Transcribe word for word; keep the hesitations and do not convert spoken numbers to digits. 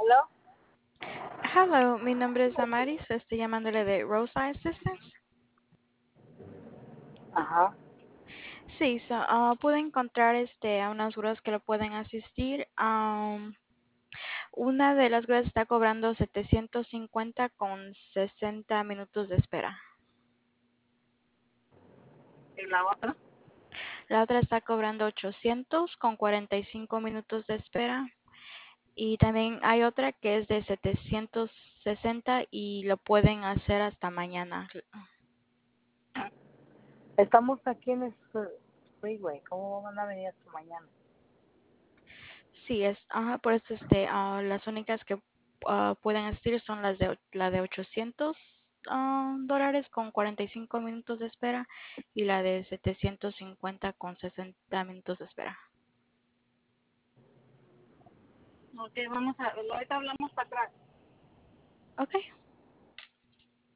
¿Aló? Hello, mi nombre es Amaris, estoy llamándole de Rosa Assistance. Ajá. Sí, so, ah, pude encontrar este, a unas grúas que lo pueden asistir. Am, una de las grúas está cobrando setecientos cincuenta con sesenta minutos de espera. ¿Y la otra? La otra está cobrando ochocientos con cuarenta y cinco minutos de espera. Y también hay otra que es de setecientos sesenta y lo pueden hacer hasta mañana. Estamos aquí en el freeway. ¿Cómo van a venir hasta mañana? Sí, es, ajá, por eso este, ah, las únicas que ah, pueden asistir son las de, o- la de ochocientos ah, dólares con cuarenta y cinco minutos de espera y la de setecientos cincuenta con sesenta minutos de espera. Ok, vamos a... Ahorita hablamos para atrás. Ok,